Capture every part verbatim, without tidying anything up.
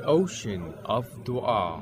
ocean of dua.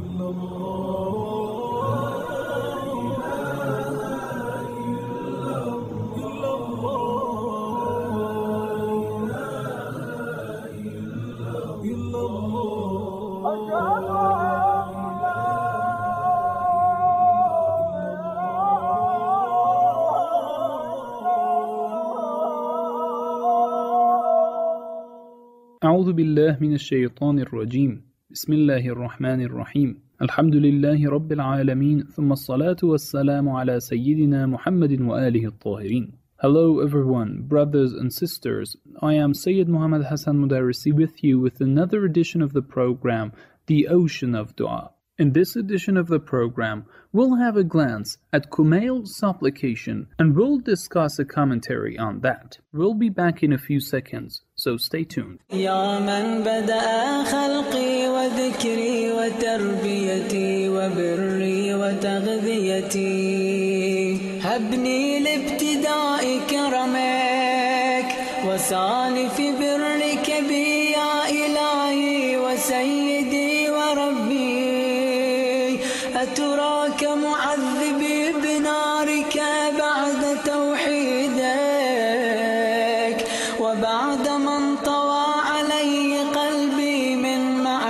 أعوذ بالله من الشيطان الرجيم بسم الله الرحمن الرحيم الحمد لله رب العالمين ثم الصلاة والسلام على سيدنا محمد وآله الطاهرين. Hello everyone, brothers and sisters. I am Sayyid Muhammad Hassan Mudarrisi with you with another edition of the program, The Ocean of Dua. In this edition of the program, we'll have a glance at Kumail's supplication and we'll discuss a commentary on that. We'll be back in a few seconds, so stay tuned. يا من بدأ خلقي وذكري وتربيتي وبري وتغذيتي هبني لابتداء كرمك وسالف برك بي يا إلهي وسيدي وربي أتراك معذبي بنارك بعد توحيدك وبعد من طوى علي قلبي من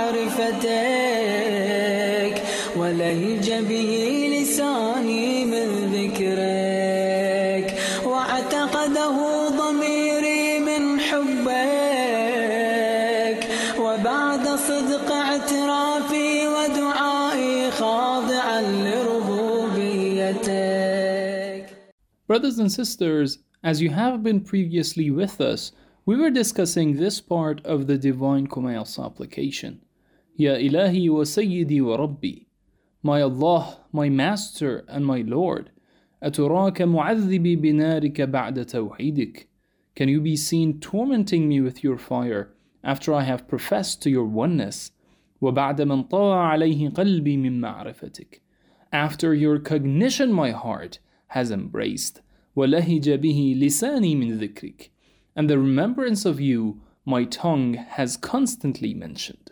معرفتك ولهج به لساني من ذكرك واعتقده ضميري من حبك وبعد صدق اعترافي ودعائي خاضعا لربوبيتك. Brothers and sisters, as you have been previously with us, we were discussing this part of the divine Kumail supplication. Ya Ilahi wa Sayyidi wa Rabbi, my Allah, my Master and my Lord, أتراك معذبي بنارك بعد توحيدك. Can you be seen tormenting me with your fire after I have professed to your oneness? وبعد من طوى عليه قلبي من معرفتك. After your cognition my heart has embraced. ولهج به لساني من ذكرك. And the remembrance of you my tongue has constantly mentioned.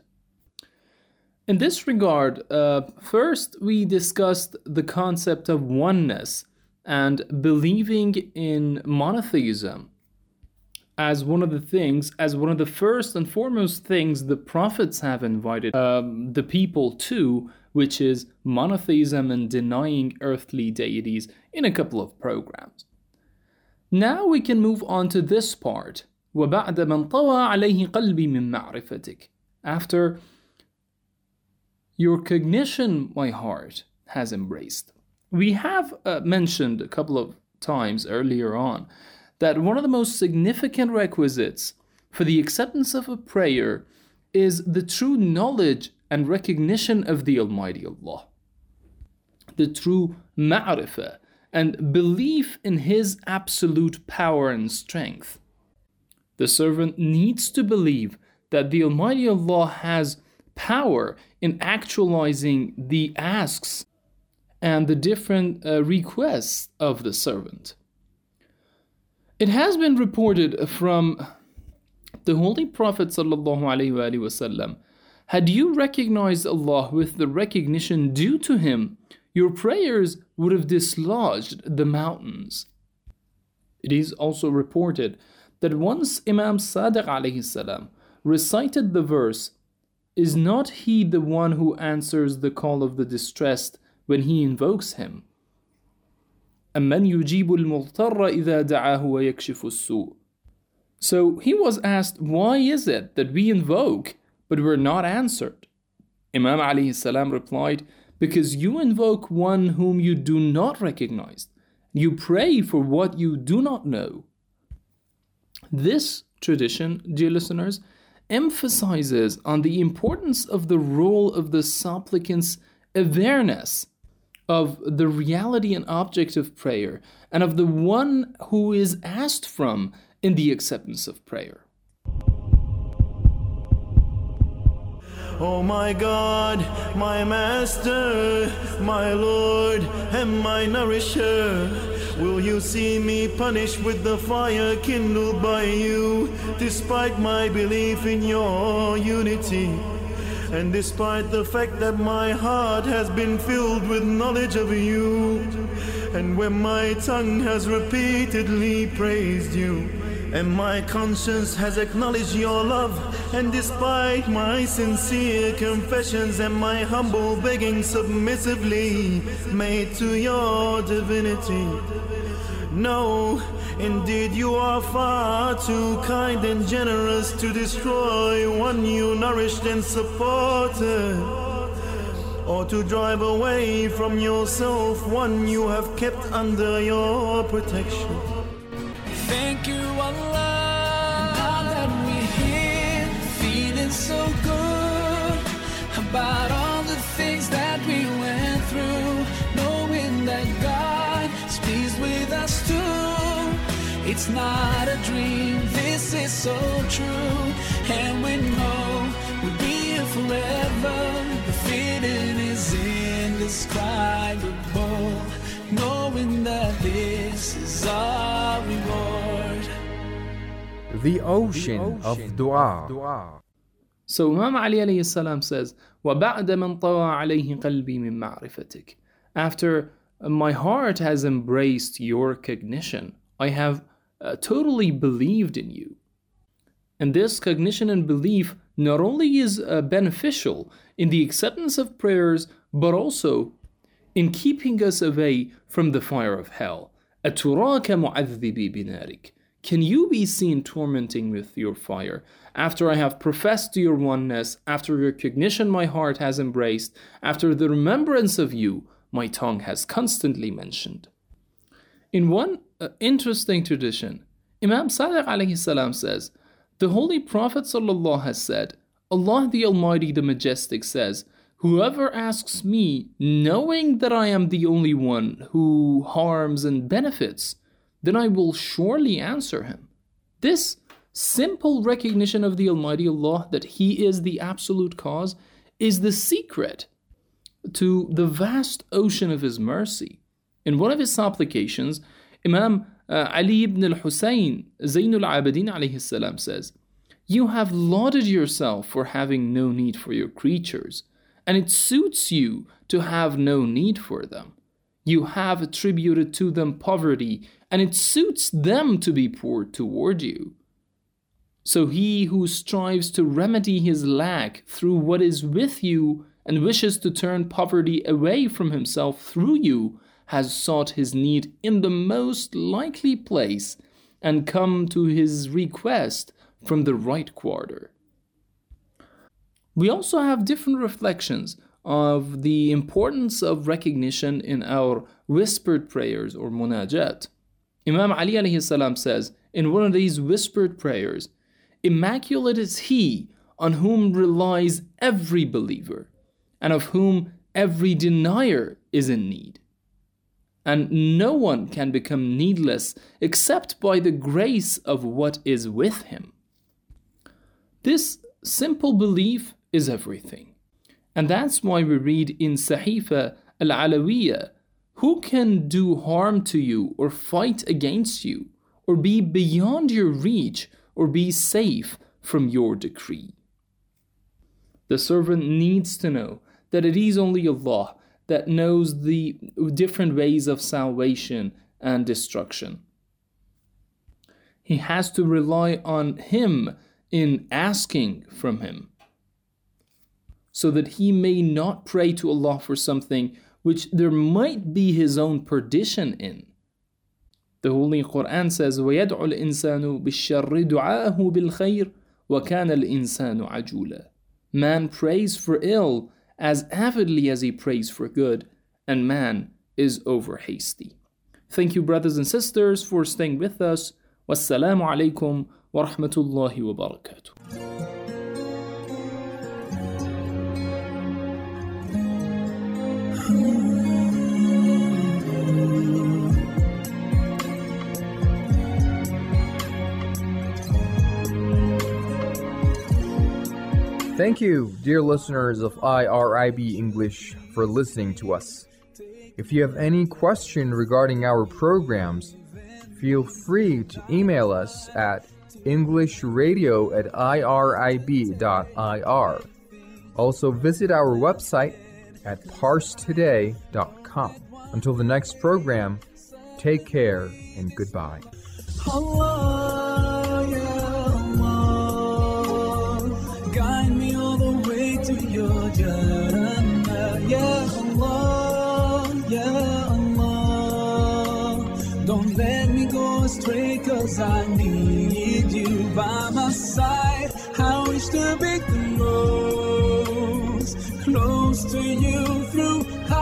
In this regard, uh, first we discussed the concept of oneness and believing in monotheism as one of the things, as one of the first and foremost things the prophets have invited um, the people to, which is monotheism and denying earthly deities in a couple of programs. Now we can move on to this part. وَبَعْدَ مَنْ طَوَى عَلَيْهِ قَلْبِي مِنْ مَعْرِفَتِكَ. After your cognition my heart has embraced. We have uh, mentioned a couple of times earlier on that one of the most significant requisites for the acceptance of a prayer is the true knowledge and recognition of the Almighty Allah. The true ma'rifah and belief in His absolute power and strength. The servant needs to believe that the Almighty Allah has power in actualizing the asks and the different uh, requests of the servant. It has been reported from the Holy Prophet sallallahu alaihi wasallam, had you recognized Allah with the recognition due to Him, your prayers would have dislodged the mountains. It is also reported that once Imam Sadiq alayhi salam recited the verse, "Is not He the one who answers the call of the distressed when He invokes Him? أَمَّنْ يُجِيبُ الْمُضْطَرَّ إِذَا دَعَاهُ وَيَكْشِفُ السُّوءَ." So he was asked, why is it that we invoke but we're not answered? Imam alayhi salam replied, because you invoke one whom you do not recognize. You pray for what you do not know. This tradition, dear listeners, emphasizes on the importance of the role of the supplicant's awareness of the reality and object of prayer and of the one who is asked from in the acceptance of prayer. Oh my God, my Master, my Lord, and my Nourisher, will you see me punished with the fire kindled by you, despite my belief in your unity? And despite the fact that my heart has been filled with knowledge of you, and when my tongue has repeatedly praised you, and my conscience has acknowledged your love, and despite my sincere confessions and my humble begging submissively made to your divinity, no, indeed you are far too kind and generous to destroy one you nourished and supported, or to drive away from yourself one you have kept under your protection. Thank you, Allah. Now that we're here, feeling so good about all the things that we went through, knowing that God is pleased with us too. It's not a dream, this is so true, and we know we'll be here forever. The feeling is indescribable, knowing that this is our reward. The ocean of dua. So Imam Ali alayhi salam says, وَبَعْدَ مَنْ طَوَى عَلَيْهِ قَلْبِي مِنْ مَعْرِفَتِكَ. After my heart has embraced your cognition, I have uh, totally believed in you. And this cognition and belief not only is uh, beneficial in the acceptance of prayers, but also in keeping us away from the fire of hell. أَتُرَاكَ مُعَذِّبِي بِنَارِكَ. Can you be seen tormenting with your fire? After I have professed your oneness, after your cognition my heart has embraced, after the remembrance of you my tongue has constantly mentioned. In one uh, interesting tradition, Imam Sadiq alayhi salam says, the Holy Prophet sallallahu has said, Allah the Almighty the Majestic says, whoever asks me, knowing that I am the only one who harms and benefits, then I will surely answer him. This simple recognition of the Almighty Allah, that He is the absolute cause, is the secret to the vast ocean of His mercy. In one of his supplications, Imam uh, Ali ibn al-Husayn, Zainul Abidin alayhi salam says, you have lauded yourself for having no need for your creatures, and it suits you to have no need for them. You have attributed to them poverty, and it suits them to be poor toward you. So he who strives to remedy his lack through what is with you and wishes to turn poverty away from himself through you has sought his need in the most likely place and come to his request from the right quarter. We also have different reflections of the importance of recognition in our whispered prayers or munajat. Imam Ali alayhi salam says in one of these whispered prayers, immaculate is he on whom relies every believer, and of whom every denier is in need. And no one can become needless except by the grace of what is with him. This simple belief is everything. And that's why we read in Sahifa al-Alawiyya, who can do harm to you or fight against you or be beyond your reach or be safe from your decree? The servant needs to know that it is only Allah that knows the different ways of salvation and destruction. He has to rely on Him in asking from Him, so that he may not pray to Allah for something which there might be his own perdition in. The Holy Quran says, وَيَدْعُ الْإِنسَانُ بِالشَّرِّ دُعَاءَهُ بِالْخَيْرِ وَكَانَ الْإِنسَانُ عَجُولًا. Man prays for ill as avidly as he prays for good, and man is over hasty. Thank you, brothers and sisters, for staying with us. Wassalamu alaikum wa rahmatullahi wa barakatuh. Thank you, dear listeners of I R I B English, for listening to us. If you have any question regarding our programs, feel free to email us at englishradio at irib dot ir, Also visit our website at parse today dot com. Until the next program, take care and goodbye. Allah, ya Allah, guide me all the way to your Jannah. Ya Allah, ya Allah, don't let me go astray, 'cause I need you by my side. I wish to be close, close to you through